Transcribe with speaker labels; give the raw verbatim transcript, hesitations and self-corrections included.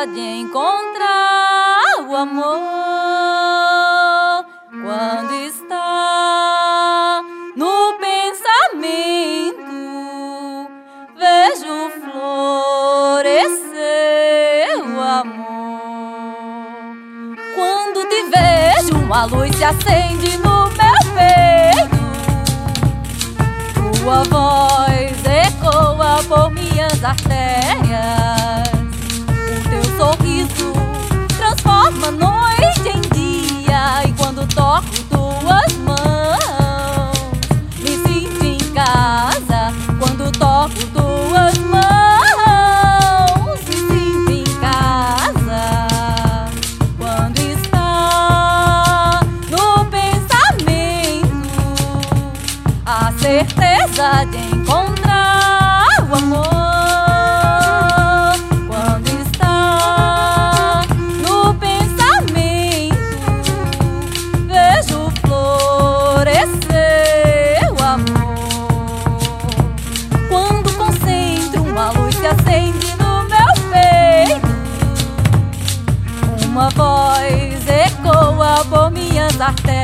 Speaker 1: de encontrar o amor quando está no pensamento. Vejo florescer o amor. Quando te vejo, uma luz se acende no meu peito. Tua voz ecoa por minhas artérias. O teu sorriso transforma noite em dia. E quando toco tuas mãos, me sinto em casa. Quando toco tuas mãos, me sinto em casa. Quando está no pensamento a certeza de encontrar o amor. Quando está no pensamento, vejo florescer o amor. Quando concentro, uma luz se acende no meu peito. Uma voz ecoa por minhas artérias.